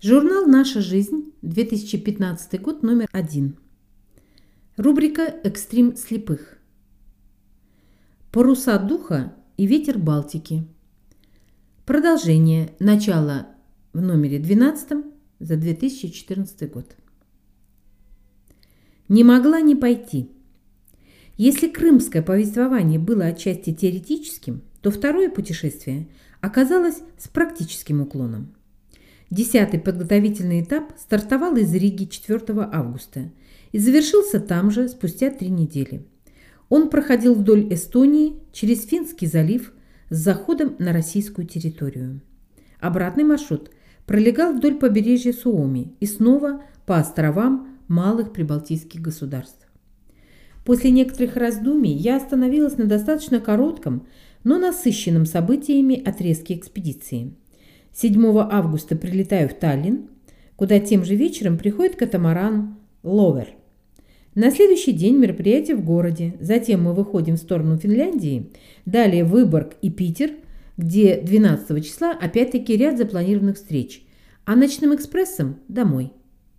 Журнал «Наша жизнь», 2015 год, номер 1. Рубрика «Экстрим слепых». Паруса духа и ветер Балтики. Продолжение. Начало в номере 12 за 2014 год. Не могла не пойти. Если крымское повествование было отчасти теоретическим, то второе путешествие оказалось с практическим уклоном. 10-й подготовительный этап стартовал из Риги 4 августа и завершился там же спустя 3 недели. Он проходил вдоль Эстонии через Финский залив с заходом на российскую территорию. Обратный маршрут пролегал вдоль побережья Суоми и снова по островам малых прибалтийских государств. После некоторых раздумий я остановилась на достаточно коротком, но насыщенном событиями отрезке экспедиции. 7 августа прилетаю в Таллин, куда тем же вечером приходит катамаран «Ловер». На следующий день мероприятие в городе, затем мы выходим в сторону Финляндии, далее Выборг и Питер, где 12 числа опять-таки ряд запланированных встреч, а ночным экспрессом домой.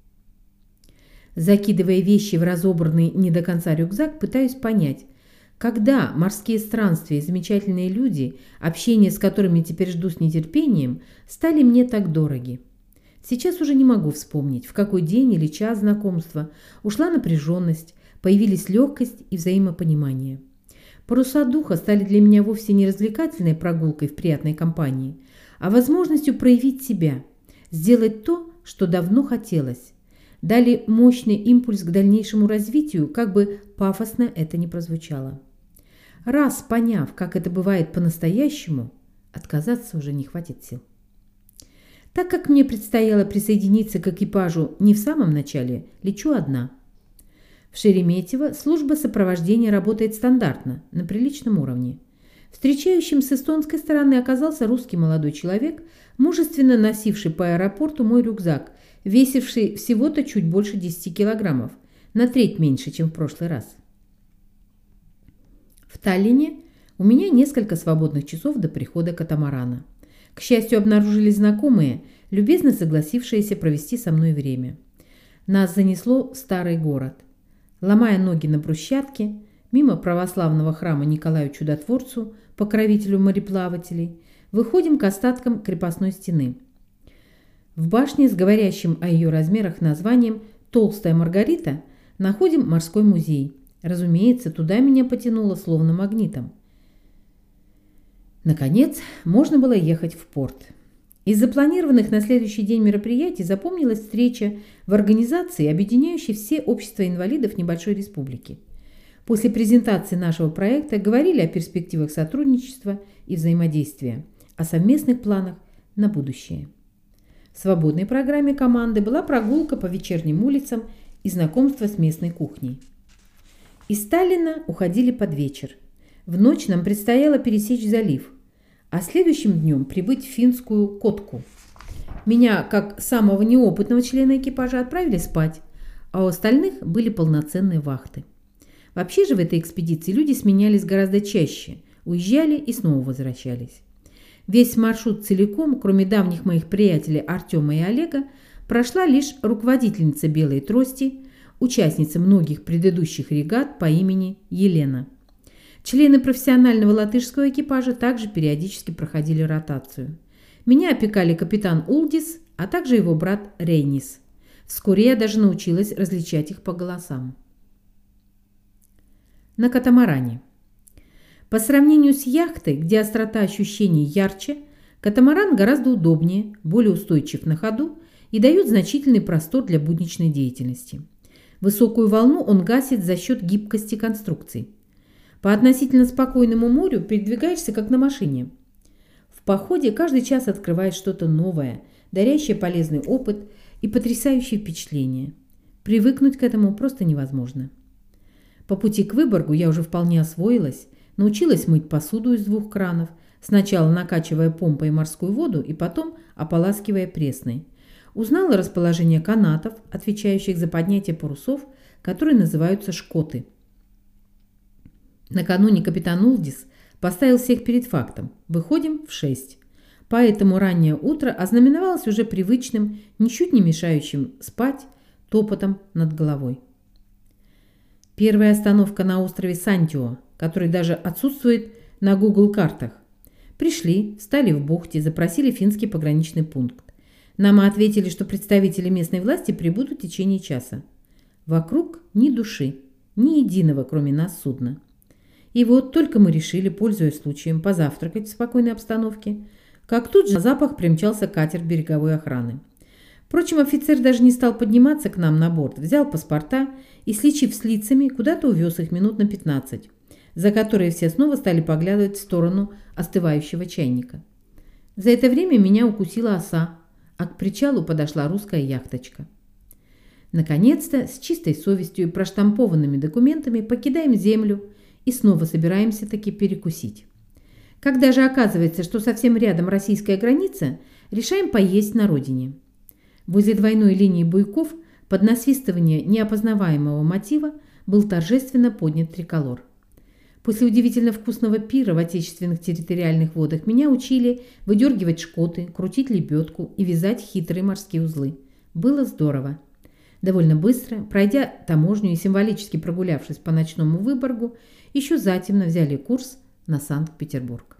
Закидывая вещи в разобранный не до конца рюкзак, пытаюсь понять, когда морские странствия и замечательные люди, общение с которыми теперь жду с нетерпением, стали мне так дороги. Сейчас уже не могу вспомнить, в какой день или час знакомства ушла напряженность, появились легкость и взаимопонимание. Паруса духа стали для меня вовсе не развлекательной прогулкой в приятной компании, а возможностью проявить себя, сделать то, что давно хотелось. Дали мощный импульс к дальнейшему развитию, как бы пафосно это ни прозвучало. Раз поняв, как это бывает по-настоящему, отказаться уже не хватит сил. Так как мне предстояло присоединиться к экипажу не в самом начале, лечу одна. В Шереметьево служба сопровождения работает стандартно, на приличном уровне. Встречающим с эстонской стороны оказался русский молодой человек, мужественно носивший по аэропорту мой рюкзак, весивший всего-то чуть больше 10 килограммов, на треть меньше, чем в прошлый раз. В Таллине у меня несколько свободных часов до прихода катамарана. К счастью, обнаружились знакомые, любезно согласившиеся провести со мной время. Нас занесло в старый город. Ломая ноги на брусчатке, мимо православного храма Николаю Чудотворцу, покровителю мореплавателей, выходим к остаткам крепостной стены. В башне с говорящим о ее размерах названием «Толстая Маргарита» находим морской музей. Разумеется, туда меня потянуло словно магнитом. Наконец, можно было ехать в порт. Из запланированных на следующий день мероприятий запомнилась встреча в организации, объединяющей все общества инвалидов небольшой республики. После презентации нашего проекта говорили о перспективах сотрудничества и взаимодействия, о совместных планах на будущее. В свободной программе команды была прогулка по вечерним улицам и знакомство с местной кухней. Из Таллина уходили под вечер. В ночь нам предстояло пересечь залив, а следующим днем прибыть в финскую Котку. Меня, как самого неопытного члена экипажа, отправили спать, а у остальных были полноценные вахты. Вообще же в этой экспедиции люди сменялись гораздо чаще, уезжали и снова возвращались. Весь маршрут целиком, кроме давних моих приятелей Артема и Олега, прошла лишь руководительница «Белой трости», участница многих предыдущих регат по имени Елена. Члены профессионального латышского экипажа также периодически проходили ротацию. Меня опекали капитан Улдис, а также его брат Рейнис. Вскоре я даже научилась различать их по голосам. На катамаране. По сравнению с яхтой, где острота ощущений ярче, катамаран гораздо удобнее, более устойчив на ходу и дает значительный простор для будничной деятельности. Высокую волну он гасит за счет гибкости конструкций. По относительно спокойному морю передвигаешься как на машине. В походе каждый час открывает что-то новое, дарящее полезный опыт и потрясающие впечатления. Привыкнуть к этому просто невозможно. По пути к Выборгу я уже вполне освоилась, научилась мыть посуду из 2 кранов, сначала накачивая помпой морскую воду и потом ополаскивая пресной. Узнала расположение канатов, отвечающих за поднятие парусов, которые называются шкоты. Накануне капитан Улдис поставил всех перед фактом. Выходим в 6. поэтому раннее утро ознаменовалось уже привычным, ничуть не мешающим спать, топотом над головой. Первая остановка на острове Сантио, который даже отсутствует на Google картах. Пришли, встали в бухте, запросили финский пограничный пункт. Нам ответили, что представители местной власти прибудут в течение часа. Вокруг ни души, ни единого, кроме нас, судна. И вот только мы решили, пользуясь случаем, позавтракать в спокойной обстановке, как тут же на запах примчался катер береговой охраны. Впрочем, офицер даже не стал подниматься к нам на борт, взял паспорта и, сличив с лицами, куда-то увез их минут на 15, за которые все снова стали поглядывать в сторону остывающего чайника. За это время меня укусила оса, а к причалу подошла русская яхточка. Наконец-то, с чистой совестью и проштампованными документами покидаем землю и снова собираемся таки перекусить. Когда же оказывается, что совсем рядом российская граница, решаем поесть на родине. Возле двойной линии буйков под насвистывание неопознаваемого мотива был торжественно поднят триколор. После удивительно вкусного пира в отечественных территориальных водах меня учили выдергивать шкоты, крутить лебедку и вязать хитрые морские узлы. Было здорово. Довольно быстро, пройдя таможню и символически прогулявшись по ночному Выборгу, еще затемно взяли курс на Санкт-Петербург.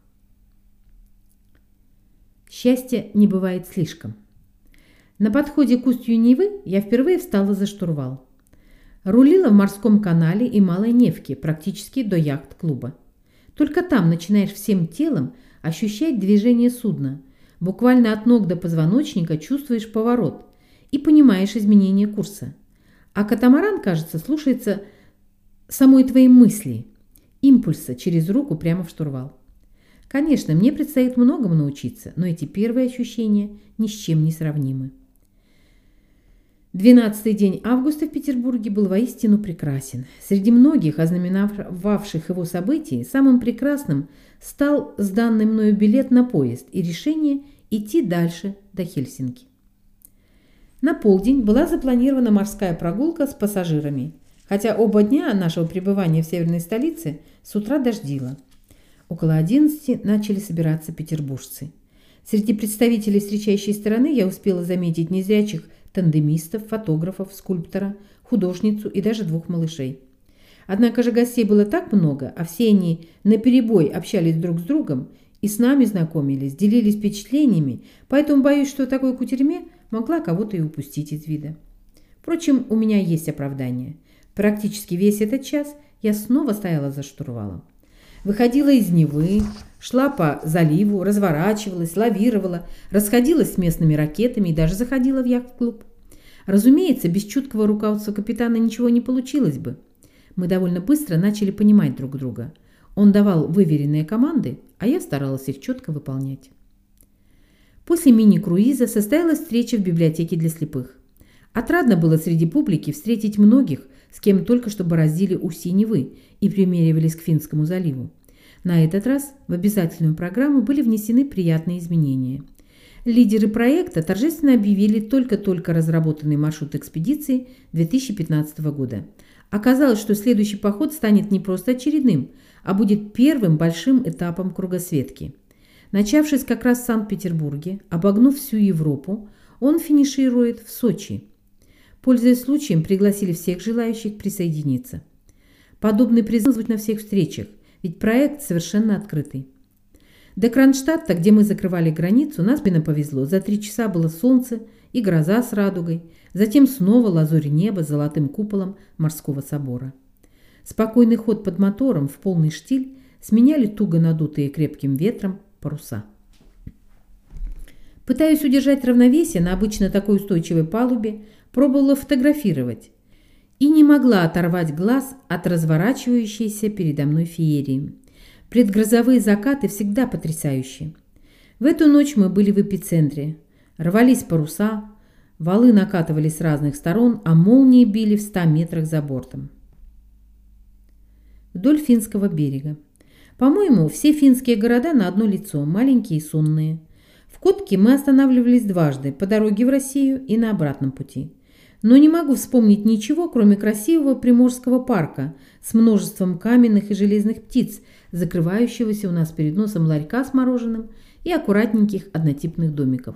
Счастья не бывает слишком. На подходе к устью Невы я впервые встала за штурвал. Рулила в морском канале и Малой Невке, практически до яхт-клуба. Только там начинаешь всем телом ощущать движение судна. Буквально от ног до позвоночника чувствуешь поворот и понимаешь изменение курса. А катамаран, кажется, слушается самой твоей мысли, импульса через руку прямо в штурвал. Конечно, мне предстоит многому научиться, но эти первые ощущения ни с чем не сравнимы. 12-й день августа в Петербурге был воистину прекрасен. Среди многих ознаменовавших его событий самым прекрасным стал сданный мною билет на поезд и решение идти дальше до Хельсинки. На полдень была запланирована морская прогулка с пассажирами, хотя оба дня нашего пребывания в северной столице с утра дождило. Около 11 начали собираться петербуржцы. Среди представителей встречающей стороны я успела заметить незрячих тандемистов, фотографов, скульптора, художницу и даже 2 малышей. Однако же гостей было так много, а все они наперебой общались друг с другом и с нами знакомились, делились впечатлениями, поэтому боюсь, что в такой кутерьме могла кого-то и упустить из вида. Впрочем, у меня есть оправдание. Практически весь этот час я снова стояла за штурвалом. Выходила из Невы, шла по заливу, разворачивалась, лавировала, расходилась с местными ракетами и даже заходила в яхт-клуб. Разумеется, без чуткого руководства капитана ничего не получилось бы. Мы довольно быстро начали понимать друг друга. Он давал выверенные команды, а я старалась их четко выполнять. После мини-круиза состоялась встреча в библиотеке для слепых. Отрадно было среди публики встретить многих, с кем только что бороздили устье Невы и примеривались к Финскому заливу. На этот раз в обязательную программу были внесены приятные изменения. Лидеры проекта торжественно объявили только-только разработанный маршрут экспедиции 2015 года. Оказалось, что следующий поход станет не просто очередным, а будет первым большим этапом кругосветки. Начавшись как раз в Санкт-Петербурге, обогнув всю Европу, он финиширует в Сочи. Пользуясь случаем, пригласили всех желающих присоединиться. Подобный призыв звучит на всех встречах, ведь проект совершенно открытый. До Кронштадта, где мы закрывали границу, нас повезло. За 3 часа было солнце и гроза с радугой, затем снова лазурь неба с золотым куполом морского собора. Спокойный ход под мотором в полный штиль сменяли туго надутые крепким ветром паруса. Пытаясь удержать равновесие на обычно такой устойчивой палубе, пробовала фотографировать и не могла оторвать глаз от разворачивающейся передо мной феерии. Предгрозовые закаты всегда потрясающие. В эту ночь мы были в эпицентре. Рвались паруса, валы накатывались с разных сторон, а молнии били в 100 метрах за бортом. Вдоль финского берега. По-моему, все финские города на одно лицо, маленькие и сонные. В Котке мы останавливались дважды, по дороге в Россию и на обратном пути. Но не могу вспомнить ничего, кроме красивого Приморского парка с множеством каменных и железных птиц, закрывающегося у нас перед носом ларька с мороженым и аккуратненьких однотипных домиков.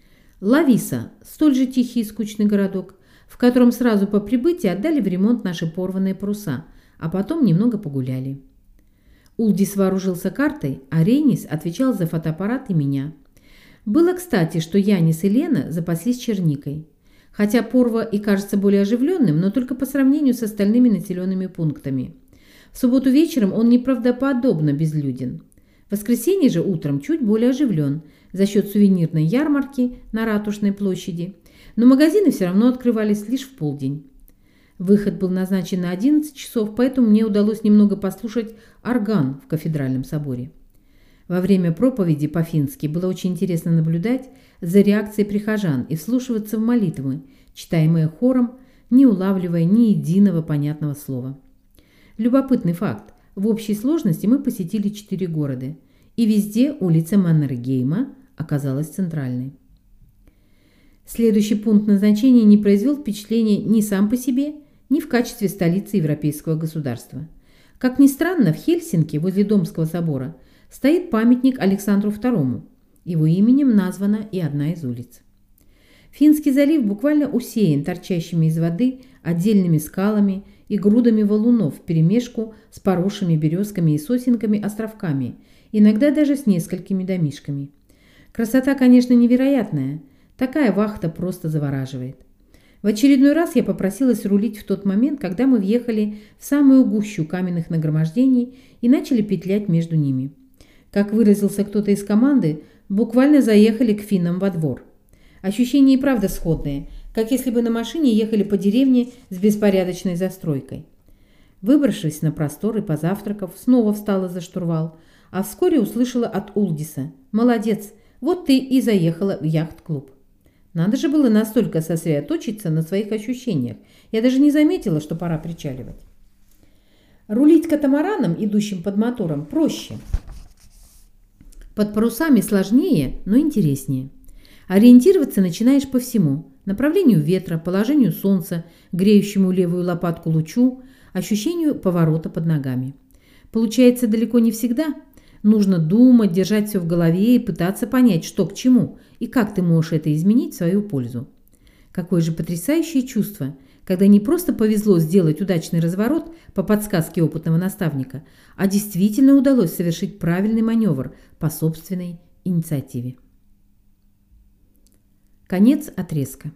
Лависа – столь же тихий и скучный городок, в котором сразу по прибытии отдали в ремонт наши порванные паруса, а потом немного погуляли. Улдис вооружился картой, а Рейнис отвечал за фотоаппарат и меня. Было кстати, что Янис и Лена запаслись черникой. Хотя Порво и кажется более оживленным, но только по сравнению с остальными населенными пунктами. В субботу вечером он неправдоподобно безлюден. В воскресенье же утром чуть более оживлен за счет сувенирной ярмарки на Ратушной площади, но магазины все равно открывались лишь в полдень. Выход был назначен на 11 часов, поэтому мне удалось немного послушать орган в кафедральном соборе. Во время проповеди по-фински было очень интересно наблюдать за реакцией прихожан и вслушиваться в молитвы, читаемые хором, не улавливая ни единого понятного слова. Любопытный факт. В общей сложности мы посетили 4 города, и везде улица Маннергейма оказалась центральной. Следующий пункт назначения не произвел впечатления ни сам по себе, ни в качестве столицы европейского государства. Как ни странно, в Хельсинки, возле Домского собора, стоит памятник Александру II. Его именем названа и одна из улиц. Финский залив буквально усеян торчащими из воды отдельными скалами и грудами валунов вперемешку с поросшими березками и сосенками островками, иногда даже с несколькими домишками. Красота, конечно, невероятная. Такая вахта просто завораживает. В очередной раз я попросилась рулить в тот момент, когда мы въехали в самую гущу каменных нагромождений и начали петлять между ними. Как выразился кто-то из команды, буквально заехали к финнам во двор. Ощущения и правда сходные, как если бы на машине ехали по деревне с беспорядочной застройкой. Выбравшись на простор и позавтракав, снова встала за штурвал, а вскоре услышала от Улдиса: «Молодец, вот ты и заехала в яхт-клуб». Надо же было настолько сосредоточиться на своих ощущениях. Я даже не заметила, что пора причаливать. Рулить катамараном, идущим под мотором, проще. Под парусами сложнее, но интереснее. Ориентироваться начинаешь по всему: направлению ветра, положению солнца, греющему левую лопатку лучу, ощущению поворота под ногами. Получается далеко не всегда. Нужно думать, держать все в голове и пытаться понять, что к чему, и как ты можешь это изменить в свою пользу. Какое же потрясающее чувство, когда не просто повезло сделать удачный разворот по подсказке опытного наставника, а действительно удалось совершить правильный маневр по собственной инициативе. Конец отрезка.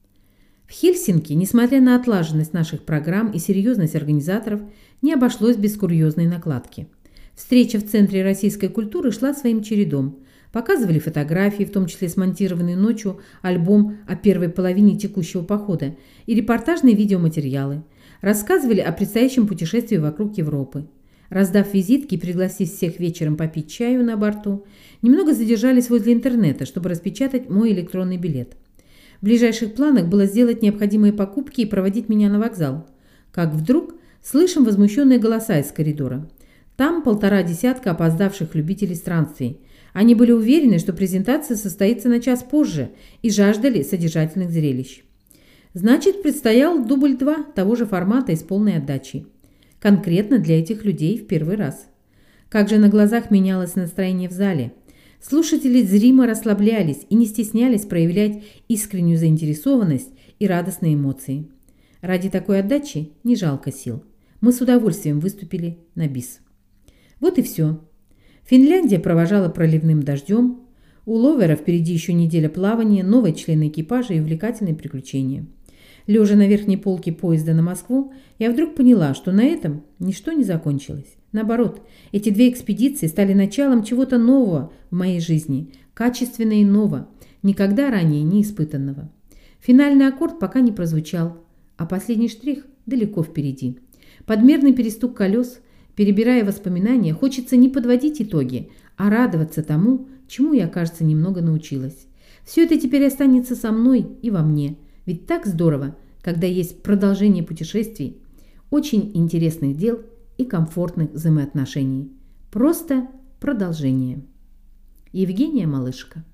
В Хельсинки, несмотря на отлаженность наших программ и серьезность организаторов, не обошлось без курьезной накладки. Встреча в Центре российской культуры шла своим чередом. Показывали фотографии, в том числе смонтированный ночью альбом о первой половине текущего похода, и репортажные видеоматериалы. Рассказывали о предстоящем путешествии вокруг Европы. Раздав визитки и пригласив всех вечером попить чаю на борту, немного задержались возле интернета, чтобы распечатать мой электронный билет. В ближайших планах было сделать необходимые покупки и проводить меня на вокзал. Как вдруг слышим возмущенные голоса из коридора. Там 1,5 десятка опоздавших любителей странствий. Они были уверены, что презентация состоится на час позже, и жаждали содержательных зрелищ. Значит, предстоял дубль 2 того же формата и с полной отдачей. Конкретно для этих людей в первый раз. Как же на глазах менялось настроение в зале. Слушатели зримо расслаблялись и не стеснялись проявлять искреннюю заинтересованность и радостные эмоции. Ради такой отдачи не жалко сил. Мы с удовольствием выступили на бис. Вот и все. Финляндия провожала проливным дождем. У Ловера впереди еще неделя плавания, новые члены экипажа и увлекательные приключения. Лежа на верхней полке поезда на Москву, я вдруг поняла, что на этом ничто не закончилось. Наоборот, эти 2 экспедиции стали началом чего-то нового в моей жизни, качественно иного, никогда ранее не испытанного. Финальный аккорд пока не прозвучал, а последний штрих далеко впереди. Подмерный перестук колес, перебирая воспоминания, хочется не подводить итоги, а радоваться тому, чему я, кажется, немного научилась. Все это теперь останется со мной и во мне. Ведь так здорово, когда есть продолжение путешествий, очень интересных дел и комфортных взаимоотношений. Просто продолжение. Евгения Малышко.